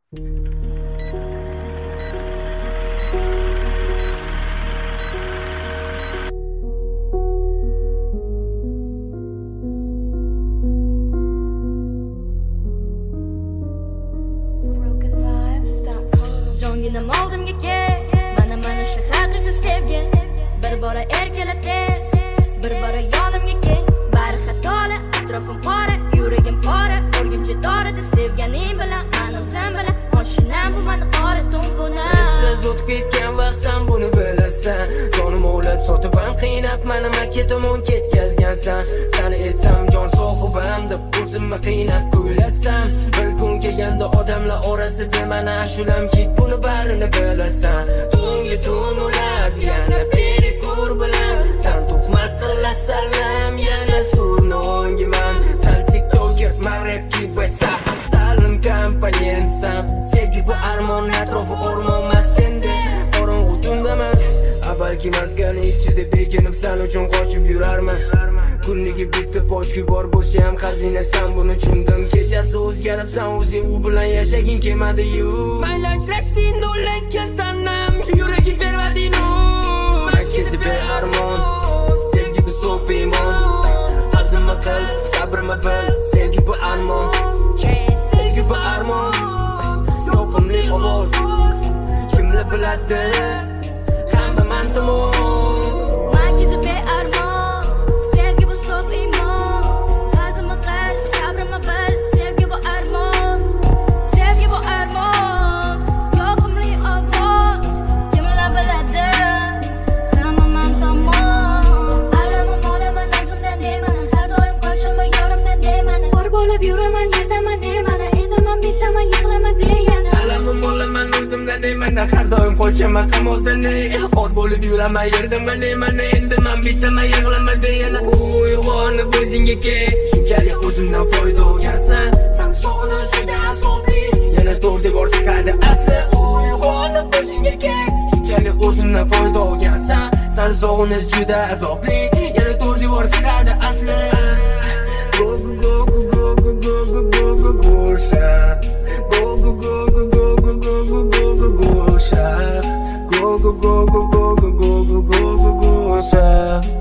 Jonginam oldimga kel, mana shu haqiqiy sevgi. Bir bora erkalat tez, bir bora yonimga kel. Bari xatoli, atrofim qora, yuragim pora, o'rgimcha dorida sevganing bilan, men o'zim bilan. Mashinam bu meni qora tunquna. Siz o'tib ketgan vaqtsan buni bilasan. Jonim o'ylab sotib ham qiynab, meni maketimon ketkazgansan. Seni etsam jon sohibam deb o'zimni qiynab kuylasam. Bir kun kelganda odamlar orasida meni ashulam kit buni barini bilasan. Tungi tunulab yana perikur bilan sen tuhmat qilasan yana surni o'ngiman. Sen tiktoker marabki va salim kompaniyensam. Sevgi bu armon atrofi o'rmon masende qorong'u tundaman. Balki maskani ichida bekinib sen uchun qochib yurarman. Kunligi bitta boshki bor bo'lsa ham xazinasan buni tushundim. Kechasi o'zgaribsan o'zing u bilan yashaging kelmadi-yu. Mayli ajrashding do'lak kelsanam yuragi bermading u. Maketi ber armon sevgi bu so'p iymon. Hazilma qil sabrma bil sevgi bu armon. Sevgi bu armon yoqimli ovoz kimlar biladi hamma mantimon. Maketi ber armon sevgi bu so'p iymon. Hazilma qil sabrma bil sevgi bu armon. Sevgi bu armon yoqimli ovoz kimlar biladi hamma mantimon. Alamim olaman o'zimdan deyman, har doim qochilma yorimdan deyman. Xor bo'lib yuraman yerdaman deyman, endi men bittaman yig'laman deyana. Alamim olaman o'zimdan deyman, har doim qochaman qamoqdan. Xor bo'lib yuraman yerdaman deyman, endi men bittaman yig'laman deyana. Uyg'onib o'zingga kel, shunchalik o'zimdan foyda olgansan. Sen sog'inish juda azobli, yana to'rt devor siqadi asli. Uyg'onib o'zingga kel, shunchalik o'zimdan foyda olgansan. Sen sog'inish juda azobli, yana to'rt devor siqadi asli. Go go go go go go go go go go shot. Go go go go go go go go go go go shot. Go go go go go go go go go go shot.